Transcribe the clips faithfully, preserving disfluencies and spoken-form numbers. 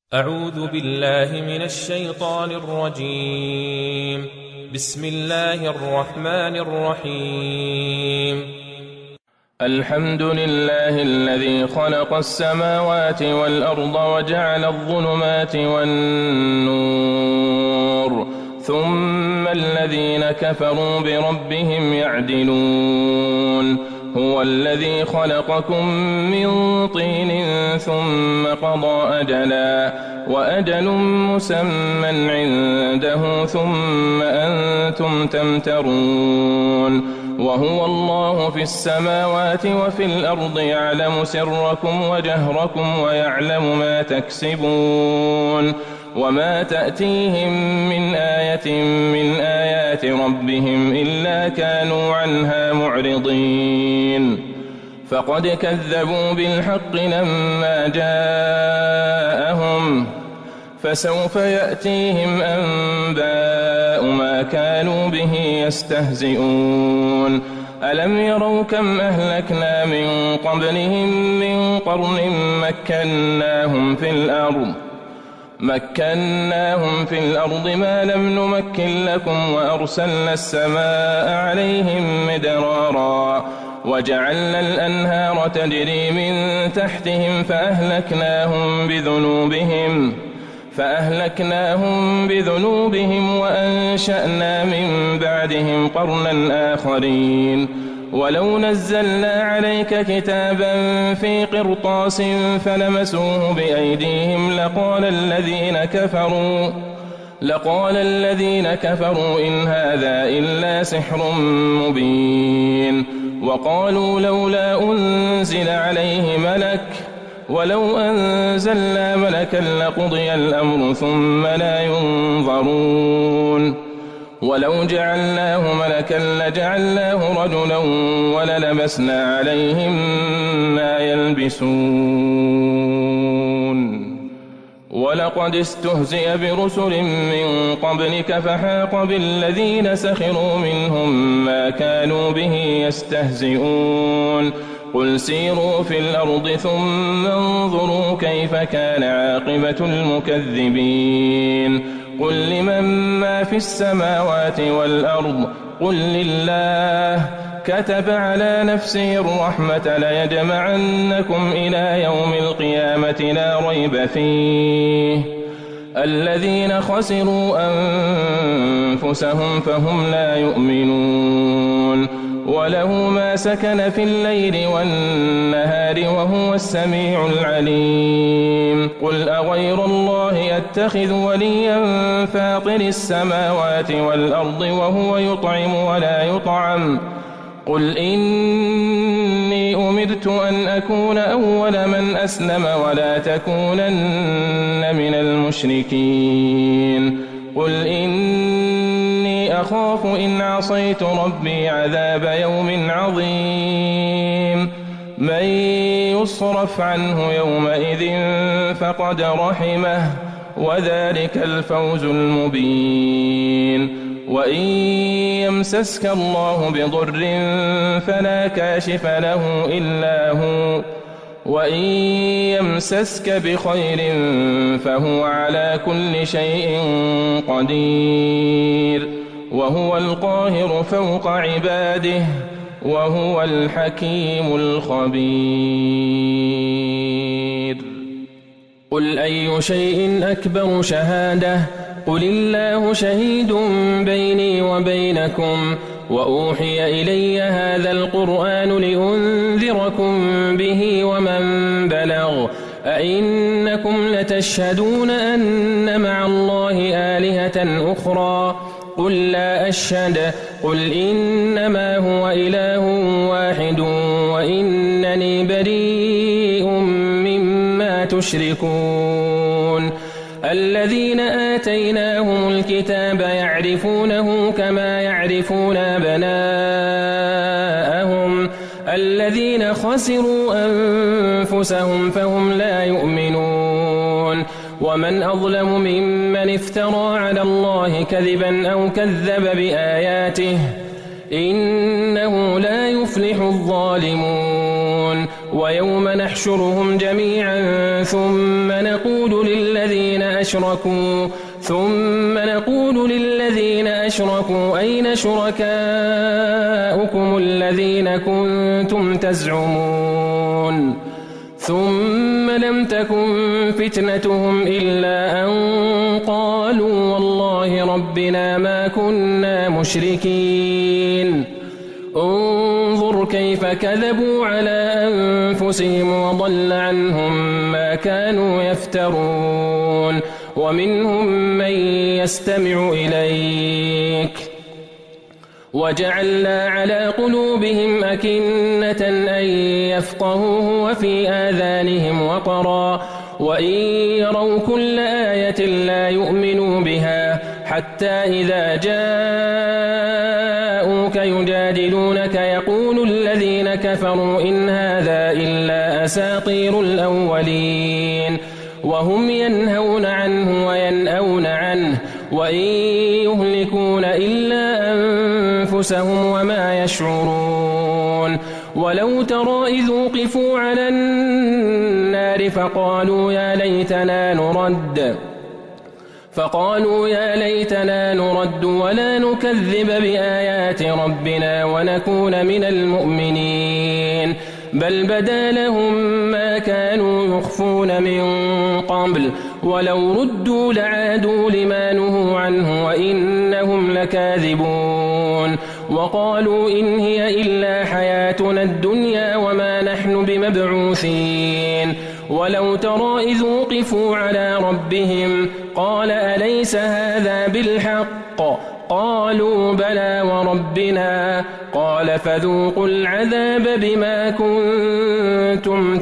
أعوذ بالله من الشيطان الرجيم. بسم الله الرحمن الرحيم. الحمد لله الذي خلق السماوات والأرض وجعل الظلمات والنور ثم الذين كفروا بربهم يعدلون. هو الذي خلقكم من طين ثم قضى أجلا وأجل مسمى عنده ثم أنتم تمترون. وهو الله في السماوات وفي الأرض يعلم سركم وجهركم ويعلم ما تكسبون. وما تأتيهم من آية من آيات ربهم إلا كانوا عنها معرضين. فقد كذبوا بالحق لما جاءهم فسوف يأتيهم أنباء ما كانوا به يستهزئون. ألم يروا كم أهلكنا من قبلهم من قرن مكناهم في الأرض مكناهم في الأرض ما لم نمكن لكم وأرسلنا السماء عليهم مدرارا وجعلنا الأنهار تجري من تحتهم فأهلكناهم بذنوبهم فأهلكناهم بذنوبهم وأنشأنا من بعدهم قرنا آخرين. ولو نزلنا عليك كتابا في قرطاس فلمسوه بأيديهم لقال الذين كفروا لقال الذين كفروا إن هذا إلا سحر مبين. وقالوا لولا أنزل عليه ملك ولو أنزلنا ملكا لقضي الأمر ثم لا ينظرون. ولو جعلناه ملكا لجعلناه رجلا وللبسنا عليهم ما يلبسون. ولقد استهزئ برسل من قبلك فحاق بالذين سخروا منهم ما كانوا به يستهزئون. قل سيروا في الأرض ثم انظروا كيف كان عاقبة المكذبين. قل لمن ما في السماوات والأرض قل لله كتب على نفسه الرحمة ليجمعنكم إلى يوم القيامة لا ريب فيه. الذين خسروا أنفسهم فهم لا يؤمنون. وله ما سكن في الليل والنهار وهو السميع العليم. قل أغير الله أتخذ وليا فاطر السماوات والأرض وهو يطعم ولا يطعم. قل إني أمرت أن أكون أول من أسلم ولا تكونن من المشركين. قل إني أخاف إن عصيت ربي عذاب يوم عظيم. من يصرف عنه يومئذ فقد رحمه وذلك الفوز المبين. وإن يمسسك الله بضر فلا كاشف له إلا هو وإن يمسسك بخير فهو على كل شيء قدير. وهو القاهر فوق عباده وهو الحكيم الخبير. قل أي شيء أكبر شهادة قل الله شهيد بيني وبينكم وأوحي إلي هذا القرآن لأنذركم به ومن بلغ. أئنكم لتشهدون أن مع الله آلهة أخرى قل لا أشهد قل إنما هو إله واحد وإنني بريء مما تشركون. الذين آتيناهم الكتاب يعرفونه كما يعرفون أبناءهم الذين خسروا أنفسهم فهم لا يؤمنون. ومن أظلم ممن افترى على الله كذبا أو كذب بآياته إنه لا يفلح الظالمون. ويوم نحشرهم جميعا ثم نقول للذين أشركوا ثم نقول للذين أشركوا أين شركاؤكم الذين كنتم تزعمون ثم لم تكن فتنتهم إلا أن قالوا والله ربنا ما كنا مشركين انظر كيف كذبوا على أنفسهم وضل عنهم ما كانوا يفترون ومنهم من يستمع إليك وجعلنا على قلوبهم أكنة أن يفقهوه وفي آذانهم وقرا وإن يروا كل آية لا يؤمنوا بها حتى إذا جاءوك يجادلونك يقول الذين كفروا إن هذا إلا أساطير الأولين وهم ينهون عنه وينأون عنه وإن يهلكون إلا أنفسهم وما يشعرون ولو ترى إذ وقفوا على النار فقالوا يا ليتنا نرد فقالوا يا ليتنا نرد ولا نكذب بآيات ربنا ونكون من المؤمنين بل بدا لهم ما كانوا يخفون من قبل ولو ردوا لعادوا لما نهوا عنه وإنهم لكاذبون وقالوا إن هي إلا حياتنا الدنيا وما نحن بمبعوثين ولو ترى إذ وقفوا على ربهم قال أليس هذا بالحق قالوا بلى وربنا قال فذوقوا العذاب بما كنتم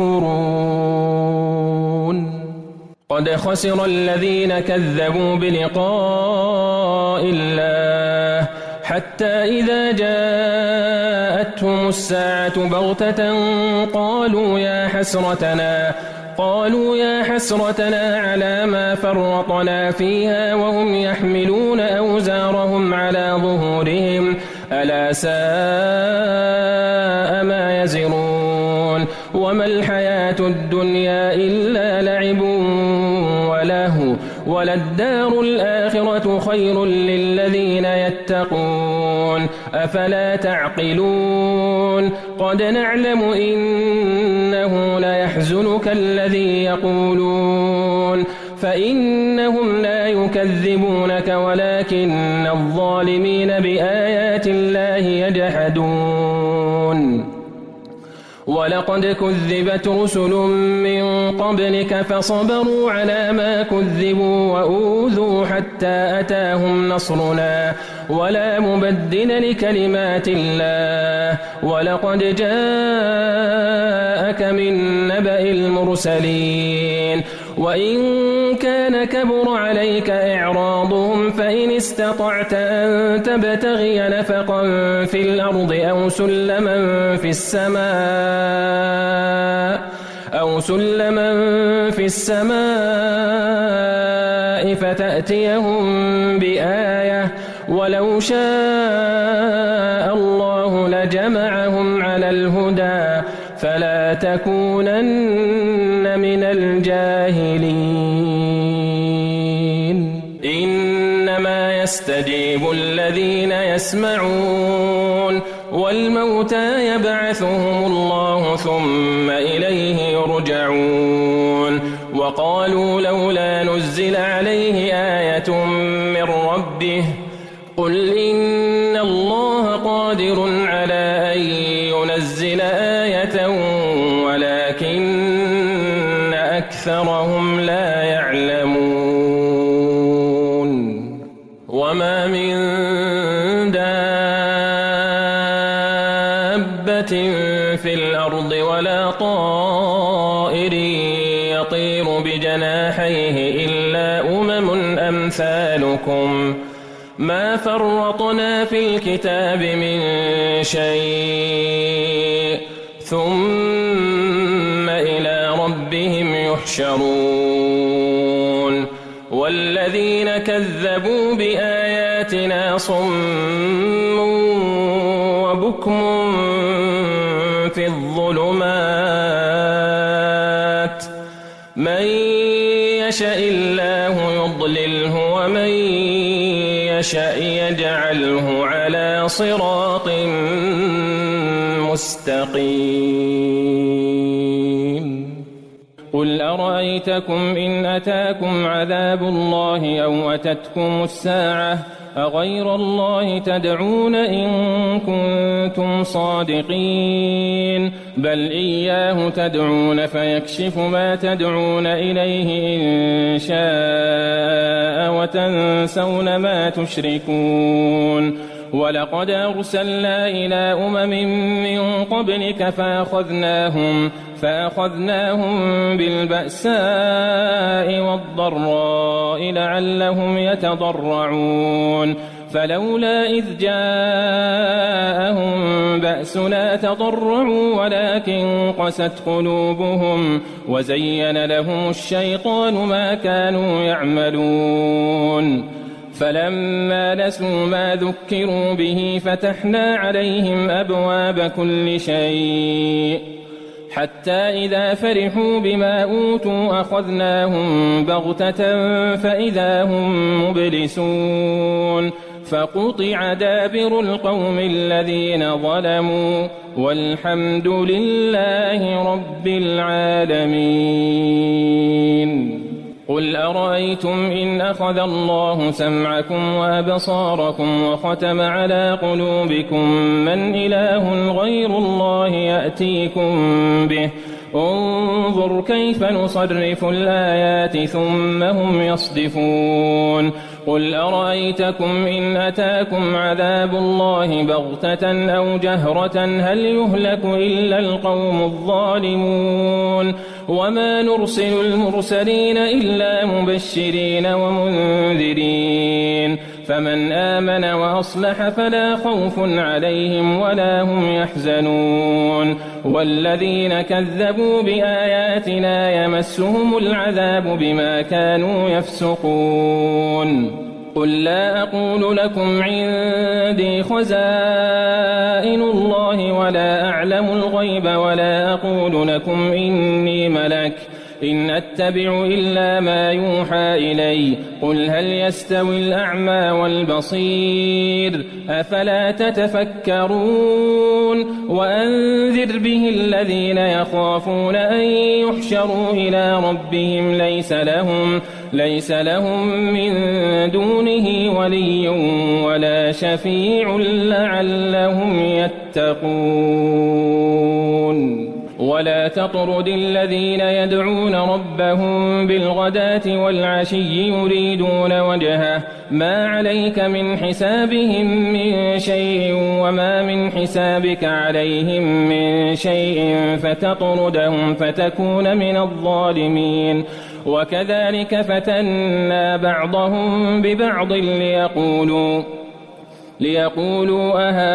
تكفرون قد خسر الذين كذبوا بلقاء الله حتى إذا جاءتهم الساعة بغتة قالوا يا حسرتنا قالوا يا حسرتنا على ما فرطنا فيها وهم يحملون أوزارهم على ظهورهم ألا ساء ما يزرون وما الحياة الدنيا إلا لعب ولهو وللدار الآخرة خير للذين يتقون أفلا تعقلون قد نعلم إنه ليحزنك الذي يقولون فإنهم لا يكذبونك ولكن الظالمين بآيات الله يجحدون ولقد كذبت رسل من قبلك فصبروا على ما كذبوا وأوذوا حتى أتاهم نصرنا ولا مبدل لكلمات الله ولقد جاءك من نبأ المرسلين وإن كان كبر عليك إعراضهم فإن استطعت أن تبتغي نفقا في الأرض أو سلما في السماء أو سلما في السماء فتأتيهم بآية ولو شاء الله لجمعهم على الهدى فلا تكونن من الجاهلين إنما يستجيب الذين يسمعون والموتى يبعثهم الله ثم إليه يرجعون وقالوا لولا نزل عليه آية من ربه قل إن الله قادر على أن ينزل آية ولكن أكثرهم لا يعلمون وما من دابة في الأرض ولا طائر يطير بجناحيه إلا أمم أمثالكم ما فرطنا في الكتاب من شيء ثم إلى ربهم يحشرون والذين كذبوا بآياتنا صم وبكم في الظلمات من يشاء الله يضلله ومن يشاء يجعله على صراط مستقيم قل أرأيتكم إن أتاكم عذاب الله أو أتتكم الساعة أغير الله تدعون إن كنتم صادقين بل إياه تدعون فيكشف ما تدعون إليه إن شاء وتنسون ما تشركون ولقد أرسلنا إلى أمم من قبلك فأخذناهم فأخذناهم بالبأساء والضراء لعلهم يتضرعون فلولا إذ جاءهم بأسنا تضرعوا ولكن قست قلوبهم وزين لهم الشيطان ما كانوا يعملون فلما نسوا ما ذكروا به فتحنا عليهم أبواب كل شيء حتى إذا فرحوا بما أوتوا أخذناهم بغتة فإذا هم مبلسون فقطع دابر القوم الذين ظلموا والحمد لله رب العالمين قل أرأيتم إن أخذ الله سمعكم وأبصاركم وختم على قلوبكم من إله غير الله يأتيكم به انظر كيف نصرف الآيات ثم هم يصدفون قل أرأيتكم إن أتاكم عذاب الله بغتة أو جهرة هل يهلك إلا القوم الظالمون وما نرسل المرسلين إلا مبشرين ومنذرين فمن آمن وأصلح فلا خوف عليهم ولا هم يحزنون والذين كذبوا بآياتنا يمسهم العذاب بما كانوا يفسقون قل لا أقول لكم عندي خزائن الله ولا أعلم الغيب ولا أقول لكم إني ملك إن أتبع إلا ما يوحى إلي قل هل يستوي الأعمى والبصير أفلا تتفكرون وأنذر به الذين يخافون أن يحشروا إلى ربهم ليس لهم ليس لهم من دونه ولي ولا شفيع لعلهم يتقون ولا تطرد الذين يدعون ربهم بالغداة والعشي يريدون وجهه ما عليك من حسابهم من شيء وما من حسابك عليهم من شيء فتطردهم فتكون من الظالمين وكذلك فتنا بعضهم ببعض ليقولوا ليقولوا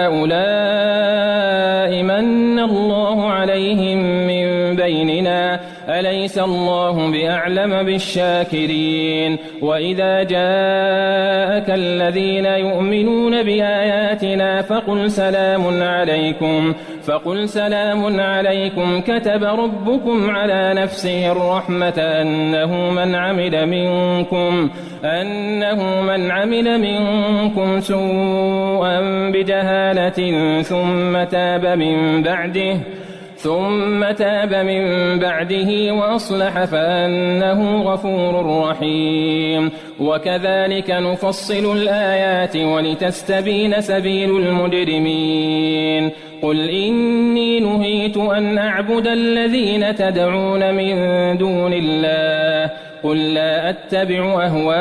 أهؤلاء من الله عليهم من بيننا أليس الله بأعلم بالشاكرين وإذا جاءك الذين يؤمنون بآياتنا فقل سلام عليكم فقل سلام عليكم كتب ربكم على نفسه الرحمة أنه من عمل منكم أنه من عمل منكم سوءا بجهالة ثم تاب من بعده ثم تاب من بعده وأصلح فأنه غفور رحيم وكذلك نفصل الآيات ولتستبين سبيل المجرمين قل إني نهيت أن أعبد الذين تدعون من دون الله قل لا أتبع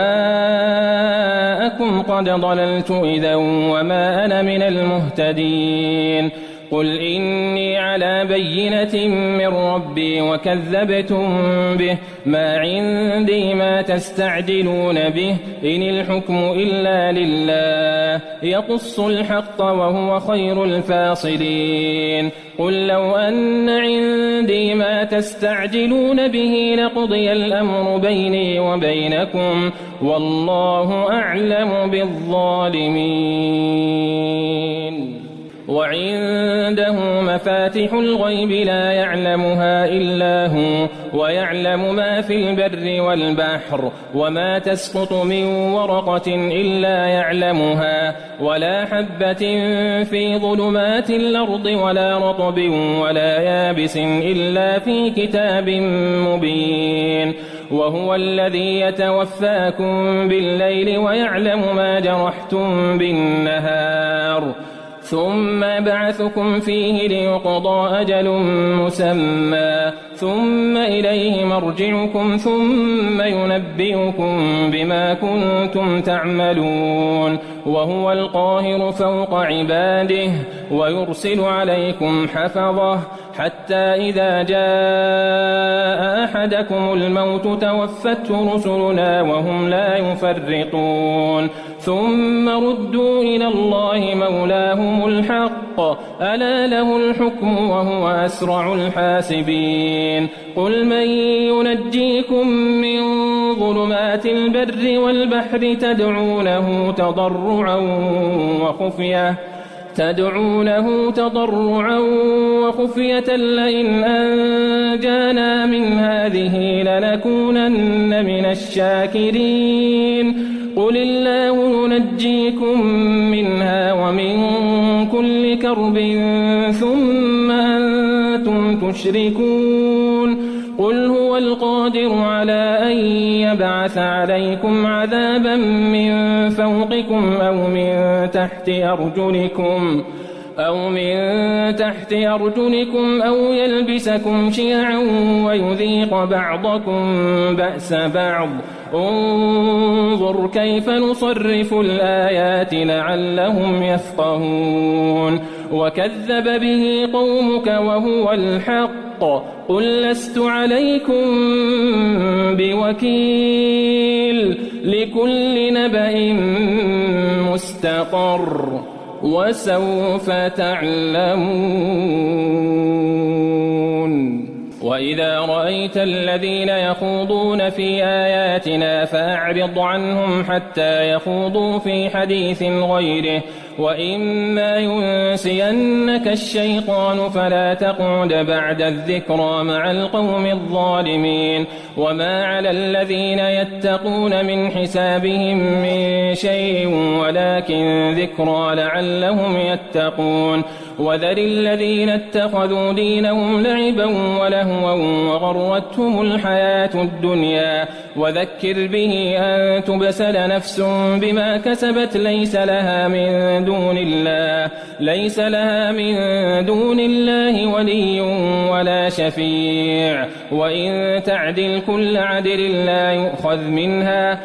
أهواءكم قد ضللت إذا وما أنا من المهتدين قل إني على بينة من ربي وكذبتم به ما عندي ما تستعجلون به إن الحكم إلا لله يقص الحق وهو خير الفاصلين قل لو أن عندي ما تستعجلون به لقضي الأمر بيني وبينكم والله أعلم بالظالمين وعنده مفاتح الغيب لا يعلمها إلا هو ويعلم ما في البر والبحر وما تسقط من ورقة إلا يعلمها ولا حبة في ظلمات الأرض ولا رطب ولا يابس إلا في كتاب مبين وهو الذي يتوفاكم بالليل ويعلم ما جرحتم بالنهار ثم بعثكم فيه ليقضى أجل مسمى ثم إليه مرجعكم ثم ينبئكم بما كنتم تعملون وهو القاهر فوق عباده ويرسل عليكم حفظه حتى إذا جاء أحدكم الموت توفته رسلنا وهم لا يفرطون ثم ردوا إلى الله مولاهم الحق ألا له الحكم وهو أسرع الحاسبين قل من ينجيكم من ظلمات البر والبحر تدعونه تضرعا وخفية تدعونه تضرعا وخفية لئن أنجانا من هذه لنكونن من الشاكرين قل الله ينجيكم منها ومن كل كرب ثم أنتم تشركون قل هو القادر على أن يبعث عليكم عذابا من فوقكم أو من تحت أرجلكم أو من تحت أرجلكم أو يلبسكم شيعا ويذيق بعضكم بأس بعض انظر كيف نصرف الآيات لعلهم يفقهون وكذب به قومك وهو الحق قل لست عليكم بوكيل لكل نبأ مستقر وسوف تعلمون وإذا رأيت الذين يخوضون في آياتنا فأعرض عنهم حتى يخوضوا في حديث غيره وإما ينسينك الشيطان فلا تقعد بعد الذكرى مع القوم الظالمين وما على الذين يتقون من حسابهم من شيء ولكن ذكرى لعلهم يتقون وذر الذين اتخذوا دينهم لعبا ولهوا وغرتهم الحياة الدنيا وذكر به أن تبسل نفس بما كسبت ليس لها من دون الله ليس لها من دون الله ولي ولا شفيع وإن تعدل كل عدل لا يؤخذ منها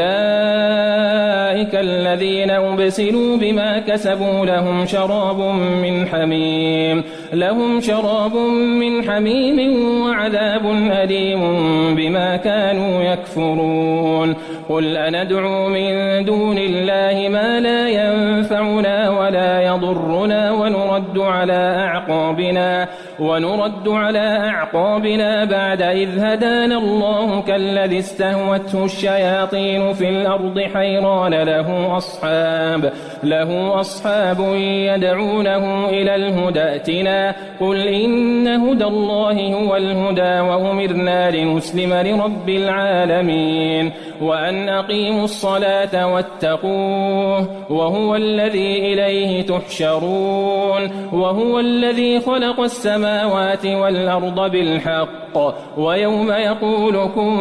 أولئك الذين أبسلوا بما كسبوا لهم شراب من حميم لهم شراب من حميم وعذاب أليم بما كانوا يكفرون قل أندعو من دون الله ما لا ينفعنا ولا يضرنا ونرد على أعقابنا ونرد على أعقابنا بعد إذ هدانا الله كالذي استهوته الشياطين في الأرض حيران له أصحاب له أصحاب يدعونه إلى الهدى ائتنا قل إن هدى الله هو الهدى وأمرنا لنسلم لرب العالمين وأن أقيموا الصلاة واتقوه وهو الذي إليه تحشرون وهو الذي خلق السماوات والأرض بالحق ويوم يقول كن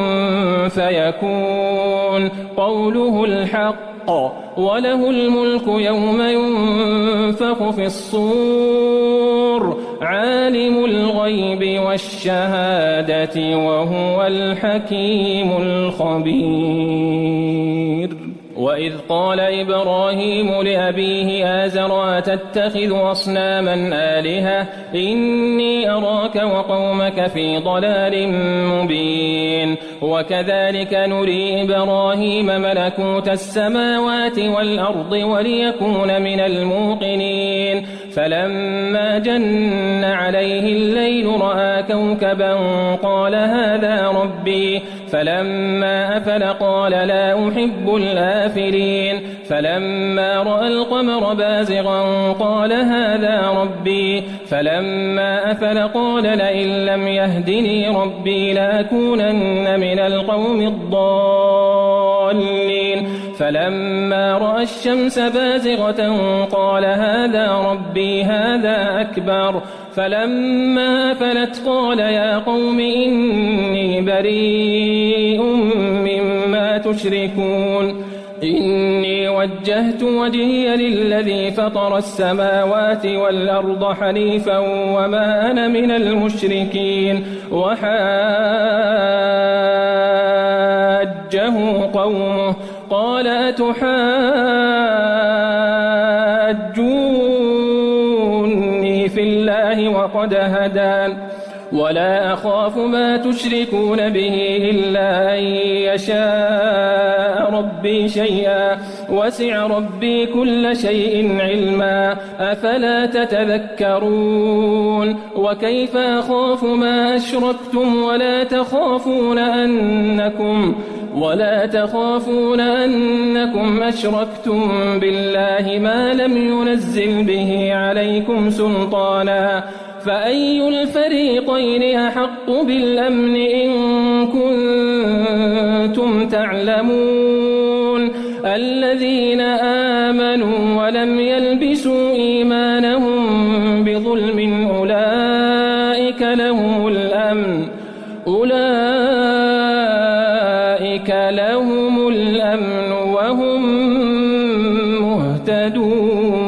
فيكون قوله الحق وله الملك يوم ينفخ في الصور عالم الغيب والشهادة وهو الحكيم الخبير وإذ قال إبراهيم لأبيه آزر أتتخذ أصناما آلهة إني أراك وقومك في ضلال مبين وكذلك نري إبراهيم ملكوت السماوات والأرض وليكون من الموقنين فلما جن عليه الليل رأى كوكبا قال هذا ربي فلما أفل قال لا أحب الآفلين فلما رأى القمر بازغا قال هذا ربي فلما أفل قال لئن لم يهدني ربي لأكونن من القوم الضالين فلما رأى الشمس بازغة قال هذا ربي هذا أكبر فلما أفلت قال يا قوم إني بريء مما تشركون إني وجهت وجهي للذي فطر السماوات والأرض حنيفا وما أنا من المشركين وحاجه قومه قال أتحاجوني في الله وقد هدان ولا أخاف ما تشركون به إلا أن يشاء ربي شيئا وسع ربي كل شيء علما أفلا تتذكرون وكيف أخاف ما أشركتم ولا تخافون أنكم ولا تخافون أنكم أشركتم بالله ما لم ينزل به عليكم سلطانا فأي الفريقين أحق بالأمن إن كنتم تعلمون الذين آمنوا ولم يلبسوا إيمانهم بظلم أولئك لهم الأمن أولئك لهم الأمن وهم مهتدون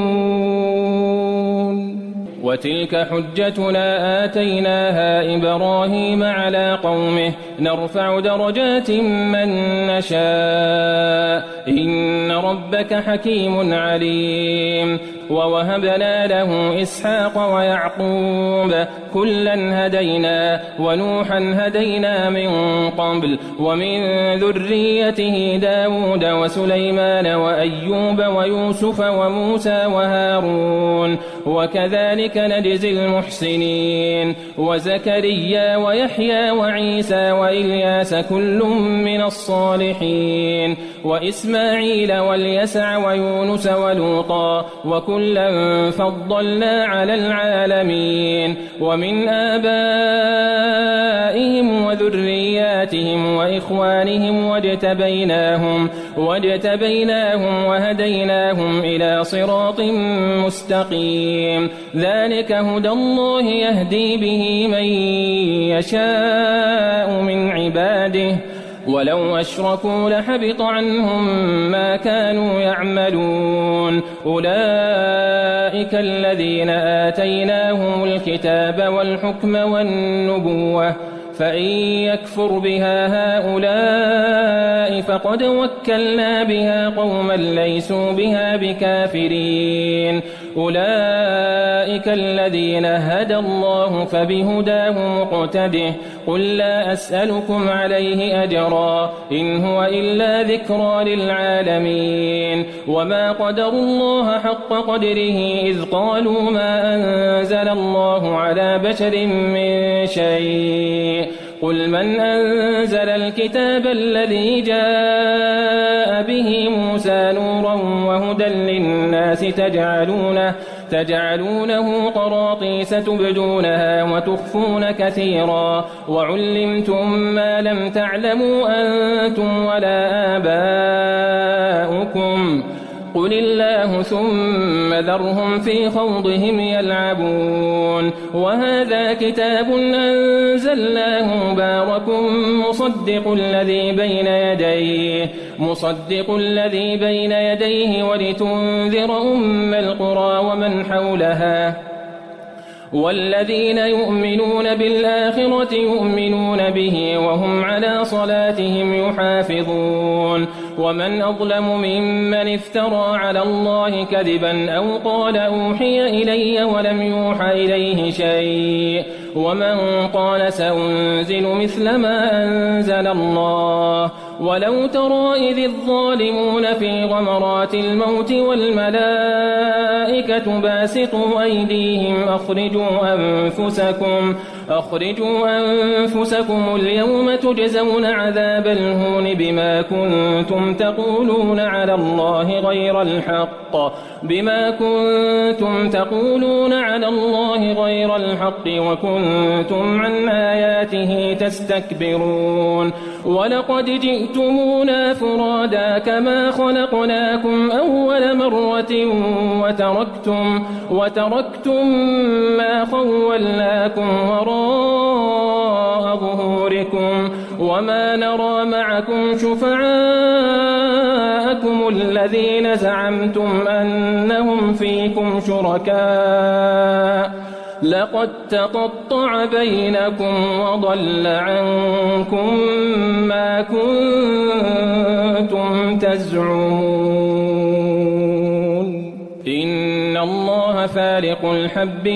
وتلك حجتنا آتيناها إبراهيم على قومه نرفع درجات من نشاء إن ربك حكيم عليم ووهبنا له إسحاق ويعقوب كلا هدينا ونوحا هدينا من قبل ومن ذريته داود وسليمان وأيوب ويوسف وموسى وهارون وكذلك نجزي المحسنين وزكريا ويحيى وعيسى وإلياس كل من الصالحين وإسماعيل واليسع ويونس ولوطا وكلا فضلنا على العالمين ومن آبائهم وذرياتهم وإخوانهم واجتبيناهم واجتبيناهم وهديناهم إلى صراط مستقيم ذلك هدى الله يهدي به من يشاء من عباده ولو أشركوا لحبط عنهم ما كانوا يعملون أولئك الذين آتيناهم الكتاب والحكم والنبوة فإن يكفر بها هؤلاء فقد وكلنا بها قوما ليسوا بها بكافرين أولئك الذين هدى الله فبهداه مقتده قل لا أسألكم عليه أجرا إن هو إلا ذكرى للعالمين وما قدروا الله حق قدره إذ قالوا ما أنزل الله على بشر من شيء قل من أنزل الكتاب الذي جاء به موسى نورا وهدى للناس تجعلونه, تجعلونه قراطيس تبدونها وتخفون كثيرا وعلمتم ما لم تعلموا أنتم ولا آباؤكم قل الله ثم ذرهم في خوضهم يلعبون وهذا كتاب أنزلناه مبارك مصدق الذي بين يديه مصدق الذي بين يديه ولتنذر أم القرى ومن حولها والذين يؤمنون بالآخرة يؤمنون به وهم على صلاتهم يحافظون ومن أظلم ممن افترى على الله كذبا أو قال أوحي إلي ولم يوحى إليه شيء ومن قال سأنزل مثل ما أنزل الله ولو ترى إذ الظالمون في غمرات الموت والملائكة باسطوا أيديهم أخرجوا أنفسكم أخرجوا أنفسكم اليوم تجزون عذاب الهون بما كنتم تقولون على الله غير الحق بما كنتم تقولون على الله غير الحق وكنتم عن آياته تستكبرون ولقد جئتمونا فرادا كما خلقناكم أول مرة وتركتم وتركتم ما خولناكم وراء ظهوركم وما نرى معكم شفعاءكم الذين زعمتم أنهم فيكم شركاء لقد تقطع بينكم وضل عنكم ما كنتم تزعمون إن الله فالق الحب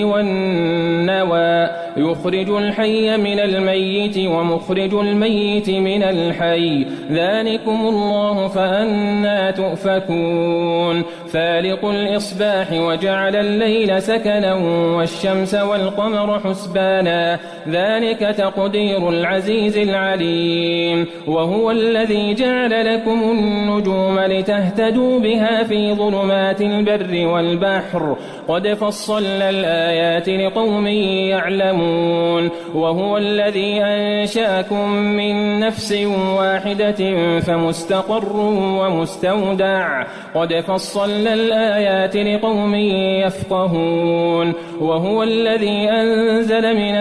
والنوى يخرج الحي من الميت ومخرج الميت من الحي ذلكم الله فأنى تؤفكون فالق الإصباح وجعل الليل سكنا والشمس والقمر حسبانا ذلك تقدير العزيز العليم وهو الذي جعل لكم النجوم لتهتدوا بها في ظلمات البر والبحر قد فصلنا الآيات لقوم يعلمون وهو الذي أنشأكم من نفس واحدة فمستقر ومستودع قد فصلنا الآيات لقوم يفقهون وهو الذي أنزل من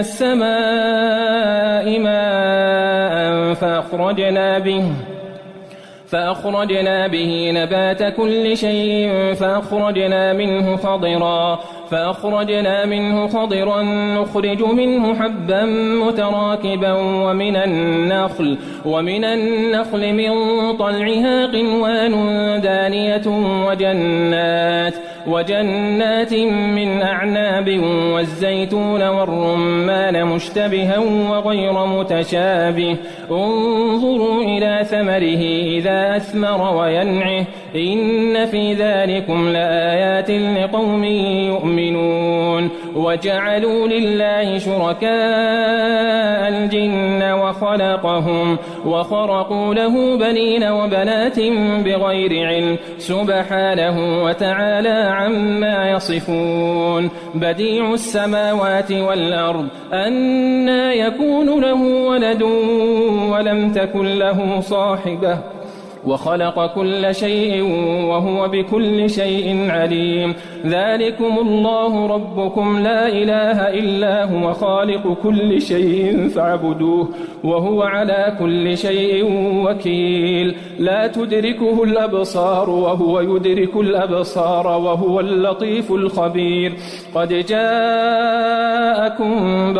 السماء ماء فأخرجنا به فأخرجنا به نبات كل شيء فأخرجنا منه خضرا فأخرجنا منه خضرا نخرج منه حبا متراكبا ومن النخل ومن النخل من طلعها قنوان دانية وجنات وجنات من أعناب والزيتون والرمان مشتبها وغير متشابه انظروا إلى ثمره إذا أثمر وينعه إن في ذلكم لآيات لقوم يؤمنون وجعلوا لله شركاء الجن وخلقهم وخرقوا له بنين وبنات بغير علم سبحانه وتعالى عما يصفون بديع السماوات والأرض أنى يكون له ولد ولم تكن له صاحبة وخلق كل شيء وهو بكل شيء عليم ذلكم الله ربكم لا إله إلا هو خالق كل شيء فاعبدوه وهو على كل شيء وكيل لا تدركه الأبصار وهو يدرك الأبصار وهو اللطيف الخبير قد جاءكم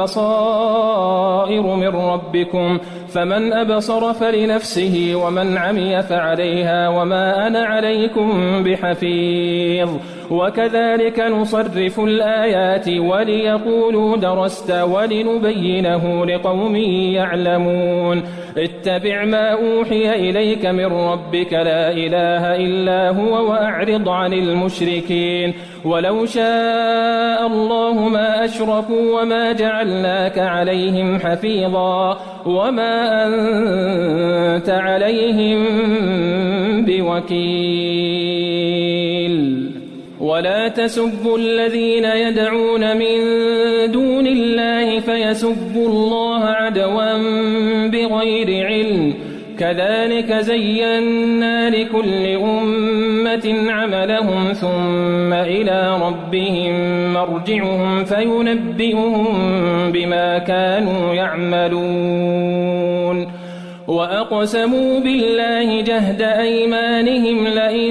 بصائر من ربكم فمن أبصر فلنفسه ومن عمي فعليها وما أنا عليكم بحفيظ وكذلك نصرف الآيات وليقولوا درست ولنبينه لقوم يعلمون اتبع ما أوحي إليك من ربك لا إله إلا هو وأعرض عن المشركين ولو شاء الله ما أشركوا وما جعلناك عليهم حفيظا وما أنت عليهم بوكيل ولا تسبوا الذين يدعون من دون الله فيسبوا الله عدوا بغير علم كذلك زينا لكل أمة عملهم ثم إلى ربهم مرجعهم فينبئهم بما كانوا يعملون وأقسموا بالله جهد أيمانهم لئن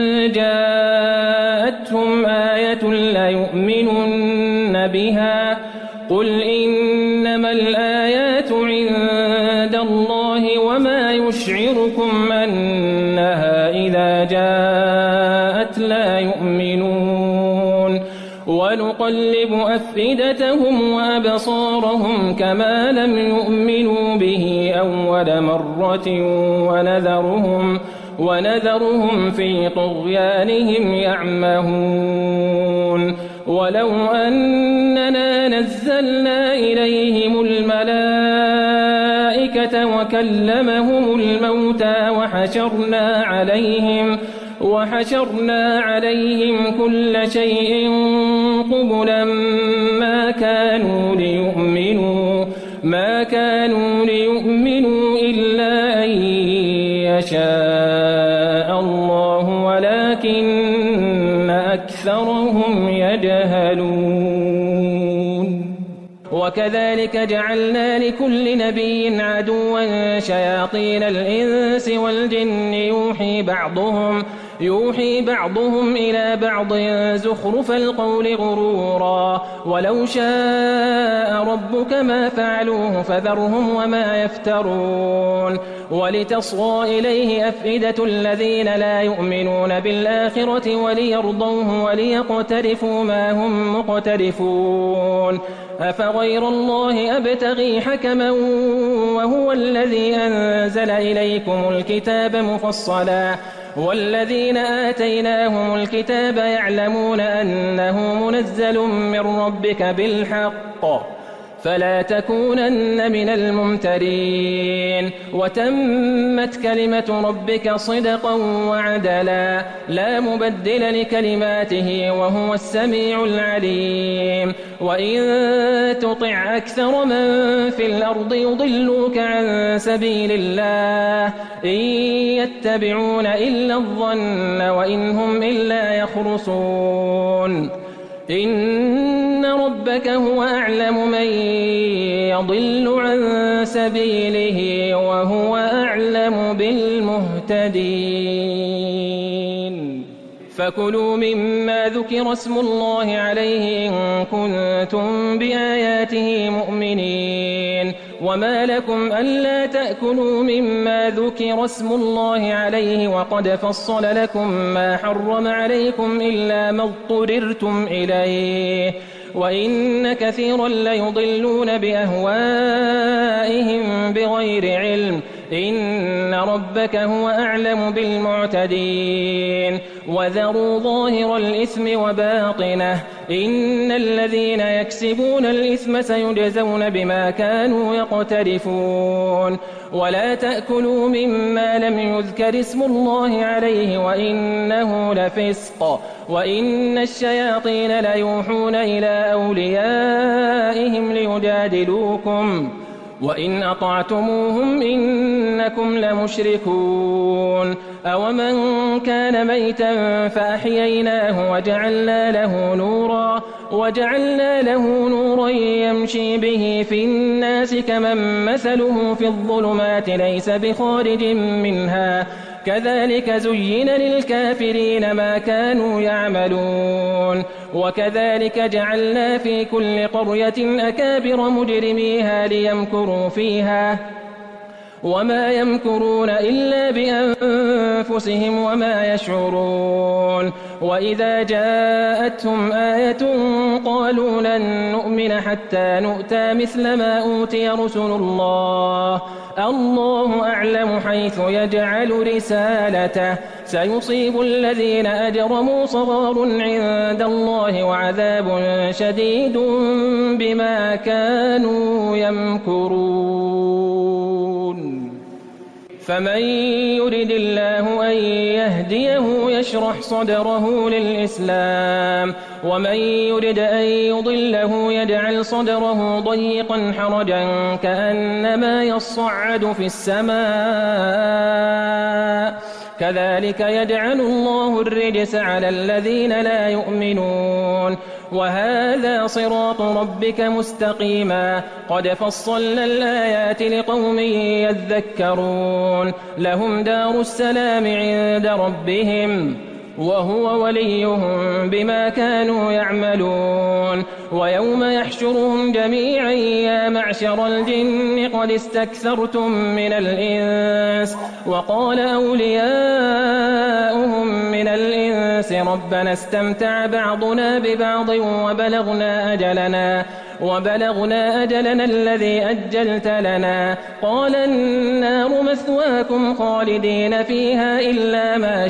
جاءتهم آية ليؤمنن بها قل إنما الآيات عند الله وما يشعركم أنها إذا جاءت لا يؤمنون ونقيم ونقلب أفئدتهم وأبصارهم كما لم يؤمنوا به أول مرة ونذرهم, ونذرهم في طغيانهم يعمهون ولو أننا نزلنا إليهم الملائكة وكلمهم الموتى وحشرنا عليهم وحشرنا عليهم كل شيء قبلا ما كانوا ليؤمنوا ما كانوا ليؤمنوا إلا أن يشاء الله ولكن أكثرهم يجهلون وكذلك جعلنا لكل نبي عدوا شياطين الإنس والجن يوحي بعضهم يوحي بعضهم إلى بعض زخرف القول غرورا ولو شاء ربك ما فعلوه فذرهم وما يفترون ولتصغى إليه أفئدة الذين لا يؤمنون بالآخرة وليرضوه وليقترفوا ما هم مقترفون أفغير الله أبتغي حكما وهو الذي أنزل إليكم الكتاب مفصلا والذين آتيناهم الكتاب يعلمون أنه منزل من ربك بالحق فلا تكونن من الممترين وتمت كلمة ربك صدقا وعدلا لا مبدل لكلماته وهو السميع العليم وإن تطع أكثر من في الأرض يضلوك عن سبيل الله إن يتبعون إلا الظن وإن هم إلا يخرصون إن ربك هو أعلم من يضل عن سبيله وهو أعلم بالمهتدين فكلوا مما ذكر اسم الله عليه إن كنتم بآياته مؤمنين وما لكم ألا تأكلوا مما ذكر اسم الله عليه وقد فصل لكم ما حرم عليكم إلا ما اضطررتم إليه وإن كثيرا ليضلون بأهوائهم بغير علم إن ربك هو أعلم بالمعتدين وذروا ظاهر الإثم وباطنه إن الذين يكسبون الإثم سيجزون بما كانوا يقترفون ولا تأكلوا مما لم يذكر اسم الله عليه وإنه لفسق وإن الشياطين ليوحون إلى أوليائهم ليجادلوكم وإن أطعتموهم إنكم لمشركون أومن كان ميتا فأحييناه وجعلنا له نورا وجعلنا له نورا يمشي به في الناس كمن مثله في الظلمات ليس بخارج منها كذلك زين للكافرين ما كانوا يعملون وكذلك جعلنا في كل قرية أكابر مجرميها ليمكروا فيها وما يمكرون إلا بأنفسهم وما يشعرون وإذا جاءتهم آية قالوا لن نؤمن حتى نؤتى مثل ما أوتي رسل الله الله أعلم حيث يجعل رسالته سيصيب الذين أجرموا صغار عند الله وعذاب شديد بما كانوا يمكرون فمن يرد الله أن يهديه يشرح صدره للإسلام ومن يرد أن يضله يجعل صدره ضيقا حرجا كأنما يصعد في السماء كذلك يجعل الله الرجس على الذين لا يؤمنون وهذا صراط ربك مستقيما قد فصلنا الآيات لقوم يذكرون لهم دار السلام عند ربهم وهو وليهم بما كانوا يعملون ويوم يحشرهم جميعا يا معشر الجن قد استكثرتم من الإنس وقال أولياؤهم من الإنس الناس ربنا استمتع بعضنا ببعض وبلغنا أجلنا وبلغنا أجلنا الذي أجلت لنا قال النار مثواكم خالدين فيها إلا ما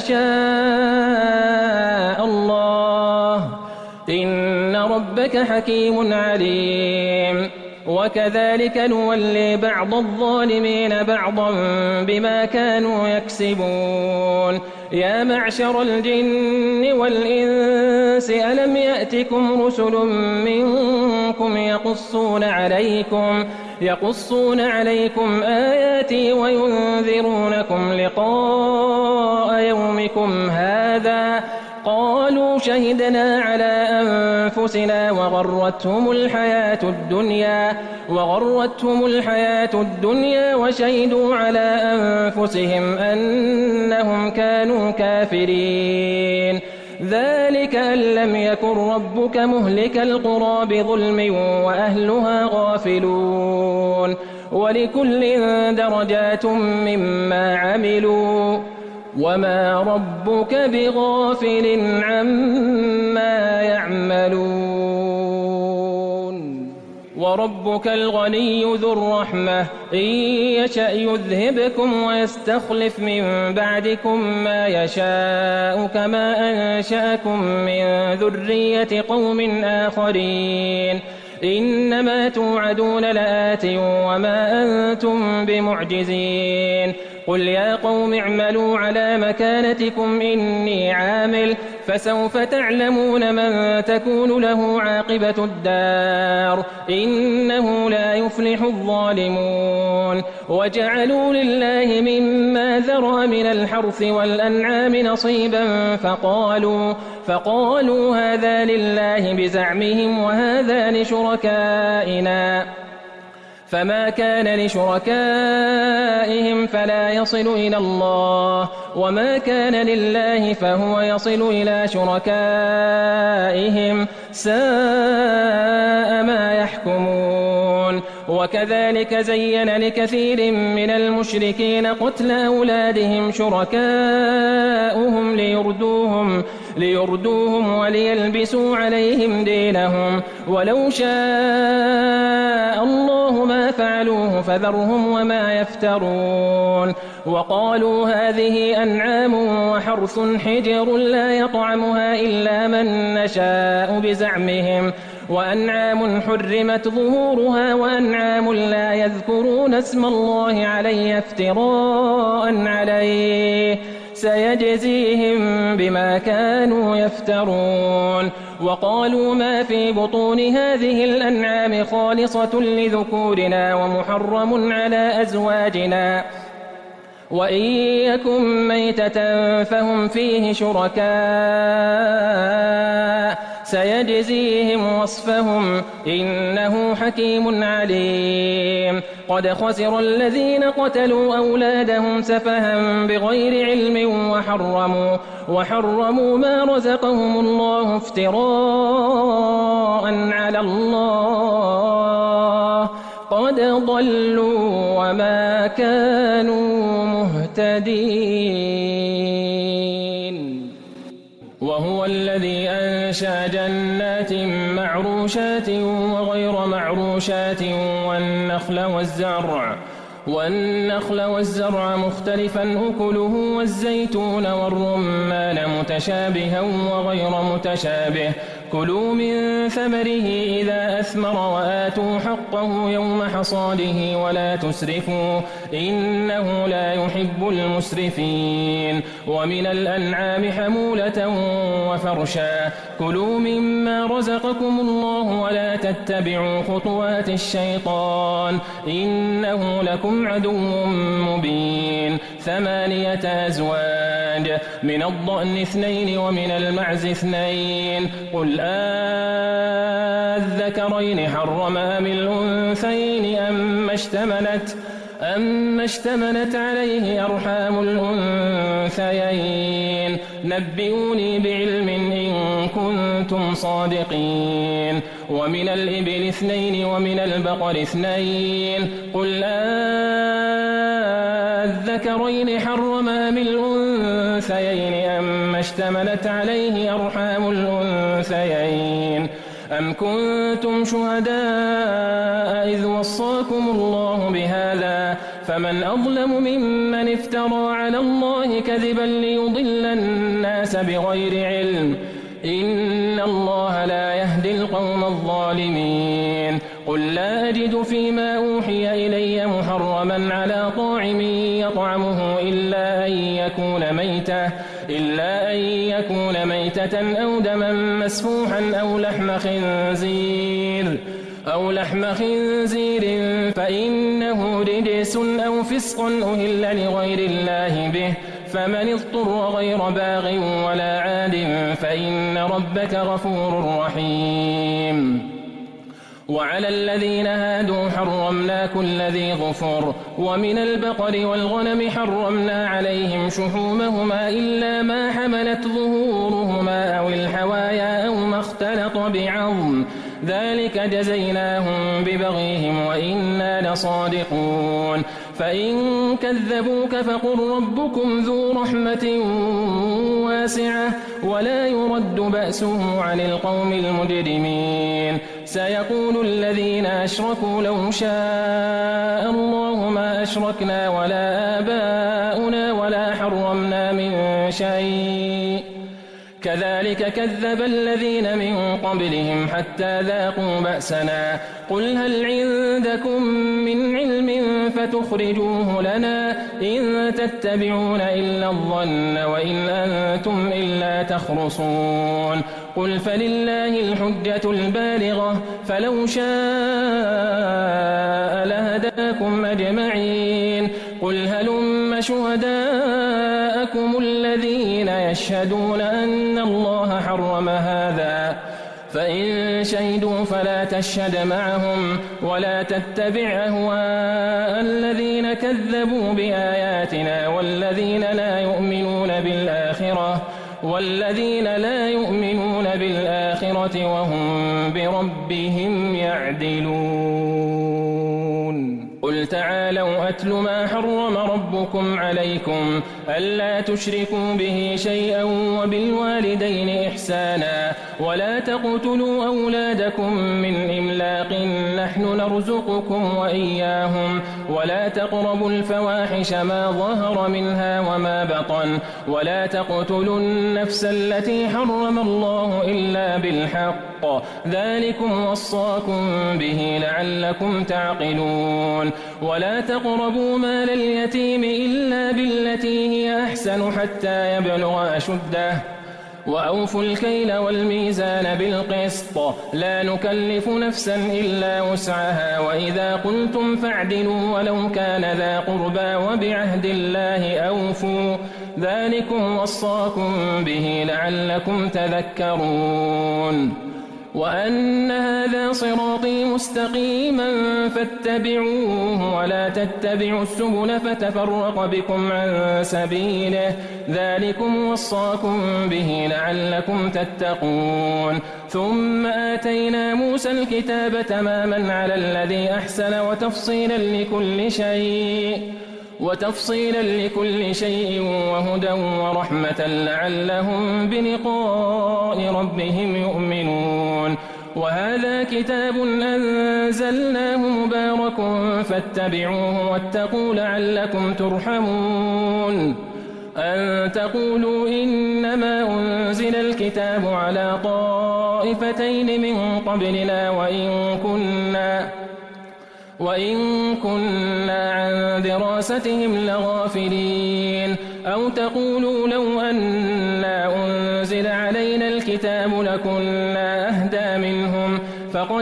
شاء الله إن ربك حكيم عليم وكذلك نولي بعض الظالمين بعضا بما كانوا يكسبون يا معشر الجن والإنس ألم يأتكم رسل منكم يقصون عليكم يقصون عليكم آياتي وينذرونكم لقاء يومكم هذا قالوا شهدنا على أنفسنا وغرتهم الحياة الدنيا وغرتهم الحياة الدنيا وشهدوا على أنفسهم أنهم كانوا كافرين ذلك أن لم يكن ربك مهلك القرى بظلم وأهلها غافلون ولكل درجات مما عملوا وما ربك بغافل عما يعملون وربك الغني ذو الرحمة إن يشأ يذهبكم ويستخلف من بعدكم ما يشاء كما أنشأكم من ذرية قوم آخرين إنما توعدون لآت وما أنتم بمعجزين قل يا قوم اعملوا على مكانتكم إني عامل فسوف تعلمون من تكون له عاقبة الدار إنه لا يفلح الظالمون وجعلوا لله مما ذرأ من الحرث والأنعام نصيبا فقالوا فقالوا هذا لله بزعمهم وهذا لشركائنا فما كان لشركائهم فلا يصل إلى الله وما كان لله فهو يصل إلى شركائهم ساء ما يحكمون وكذلك زين لكثير من المشركين قتل أولادهم شركاؤهم ليردوهم ليردوهم وليلبسوا عليهم دينهم ولو شاء الله ما فعلوه فذرهم وما يفترون وقالوا هذه أنعام وحرث حجر لا يطعمها إلا من نشاء بزعمهم وأنعام حرمت ظهورها وأنعام لا يذكرون اسم الله عليه افتراء عليه سيجزيهم بما كانوا يفترون وقالوا ما في بطون هذه الأنعام خالصة لذكورنا ومحرم على أزواجنا وإن يكن ميتة فهم فيه شركاء سيجزيهم وصفهم إنه حكيم عليم قد خسر الذين قتلوا أولادهم سفها بغير علم وحرموا وحرموا ما رزقهم الله افتراء على الله قد ضلوا وما كانوا مهتدين وهو الذي أنشأ جنات معروشات وغير معروشات والنخل والزرع والنخل والزرع مختلفا أكله والزيتون والرمان متشابها وغير متشابه كلوا من ثمره إذا أثمر وآتوا حقه يوم حصاده ولا تسرفوا إنه لا يحب المسرفين ومن الأنعام حمولة وفرشا كلوا مما رزقكم الله ولا تتبعوا خطوات الشيطان إنه لكم عدو مبين ثمانية أزواج من الضأن اثنين ومن المعز اثنين قل أذكرين حرم أم الأنثيين أم اشتملت أم اشتملت عليه أرحام الأنثيين نبئوني بعلم إن كنتم صادقين ومن الإبل اثنين ومن البقر اثنين قل الذكرين حرم أم الأنثيين أم اشتملت عليه أرحام الأنثيين أم كنتم شهداء إذ وصاكم الله بهذا فمن أظلم ممن افترى على الله كذبا ليضل الناس بغير علم إن الله لا يهدي القوم الظالمين قل لا أجد فيما أوحي إلي محرما على طاعم يطعمه إلا أن يكون ميتة إلا أن يكون ميتة أو دما مسفوحا أو لحم خنزير أو لحم خنزير فإنه رجس أو فسق أهل لغير الله به فمن اضطر غير باغ ولا عاد فإن ربك غفور رحيم وعلى الذين هادوا حرمنا كل ذي ظفر ومن البقر والغنم حرمنا عليهم شحومهما إلا ما حملت ظهورهما أو الحوايا أو ما اختلط بعظم ذلك جزيناهم ببغيهم وإنا لصادقون فإن كذبوك فقل ربكم ذو رحمة واسعة ولا يرد بأسه عن القوم المجرمين سيقول الذين أشركوا لو شاء الله ما أشركنا ولا آباؤنا ولا حرمنا من شيء كذلك كذب الذين من قبلهم حتى ذاقوا بأسنا قل هل عندكم من علم فتخرجوه لنا إن تتبعون إلا الظن وإن أنتم إلا تخرصون قل فلله الحجة البالغة فلو شاء لهداكم أجمعين قل هلم شهداءكم الذين يشهدون أن الله حرم هذا فإن شهدوا فلا تشهد معهم ولا تتبع أهواء الذين كذبوا بآياتنا والذين لا يؤمنون بالآخرة والذين لا يؤمنون بالآخرة وهم بربهم يعدلون قل تعالوا أتل ما حرم ربكم عليكم ألا تشركوا به شيئا وبالوالدين إحسانا ولا تقتلوا أولادكم من إملاق نحن نرزقكم وإياهم ولا تقربوا الفواحش ما ظهر منها وما بطن ولا تقتلوا النفس التي حرم الله إلا بالحق ذلكم وصاكم به لعلكم تعقلون ولا تقربوا مال اليتيم إلا بالتي هي أحسن حتى يبلغ أشده وأوفوا الكيل والميزان بالقسط لا نكلف نفسا إلا وسعها وإذا قلتم فاعدلوا ولو كان ذا قربى وبعهد الله أوفوا ذلكم وصاكم به لعلكم تذكرون وأن هذا صراطي مستقيما فاتبعوه ولا تتبعوا السبل فتفرق بكم عن سبيله ذلكم وصاكم به لعلكم تتقون ثم آتينا موسى الكتاب تماما على الذي أحسن وتفصيلا لكل شيء وتفصيلا لكل شيء وهدى ورحمة لعلهم بلقاء ربهم يؤمنون وهذا كتاب أنزلناه مبارك فاتبعوه واتقوا لعلكم ترحمون أن تقولوا إنما أنزل الكتاب على طائفتين من قبلنا وإن كنا وإن كنا عن دراستهم لغافلين أو تقولوا لو أنا أنزل علينا الكتاب لكنا أهدى منهم فقد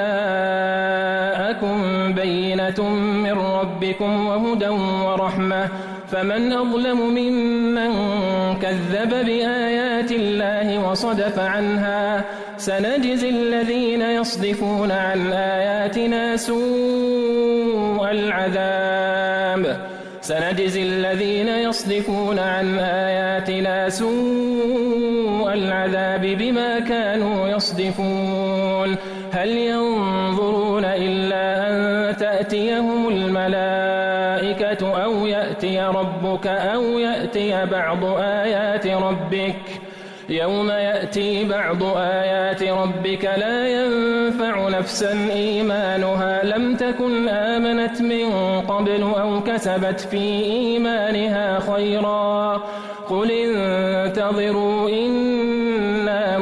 جاءكم بينة من ربكم وهدى ورحمة فمن أظلم ممن كذب بآيات الله وصدف عنها سنجزي الذين يصدفون عن آياتنا سوء العذاب سنجزي الذين يصدفون عن آياتنا سوء العذاب بما كانوا يصدفون هل ينظرون إلا أن تأتيهم الملائكة الآيات أو يأتي ربك أو يأتي بعض آيات ربك يوم يأتي بعض آيات ربك لا ينفع نفسا إيمانها لم تكن آمنت من قبل أو كسبت في إيمانها خيرا قل انتظروا إنا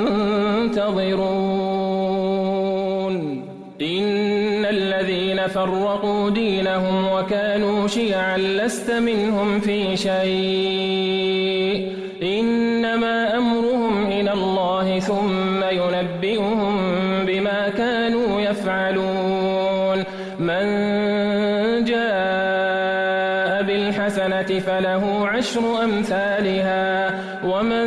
منتظرون إن الذين فرقوا دينهم وكانوا شيعا لست منهم في شيء إنما أمرهم إلى الله ثم ينبئهم بما كانوا يفعلون من جاء بالحسنة فله عشر أمثالها ومن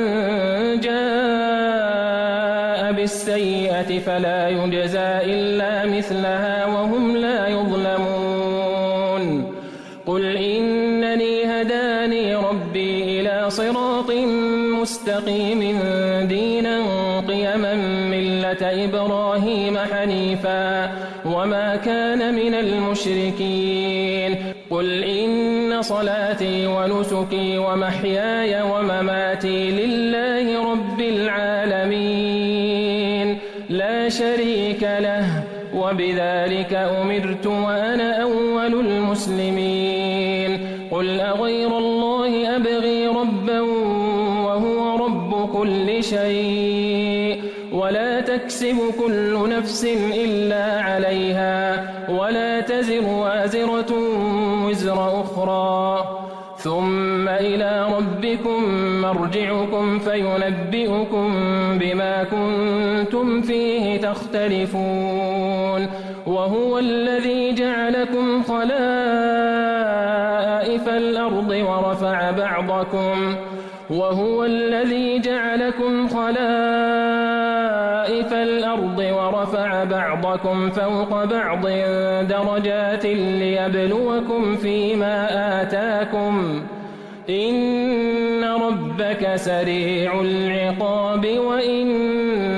جاء بالسيئة فلا يجزى إلا مثلها وهم لا يظلمون قل إنني هداني ربي إلى صراط مستقيم دينا قيما ملة إبراهيم حنيفا وما كان من المشركين قل إن صلاتي ونسكي ومحياي ومماتي لله رب العالمين لا شريك له وبذلك أمرت وأنا أول المسلمين قل أغير الله أبغي ربا وهو رب كل شيء ولا تكسب كل نفس إلا عليها ولا تزر وازرة وزر أخرى ثم إلى ربكم مرجعكم فينبئكم بما كنتم فيه تختلفون وهو الذي جعلكم خلائف الأرض ورفع بعضكم وهو الذي جعلكم خلائف الأرض ورفع بعضكم فوق بعض درجات ليبلوكم فيما آتاكم إن ربك سريع العقاب وإن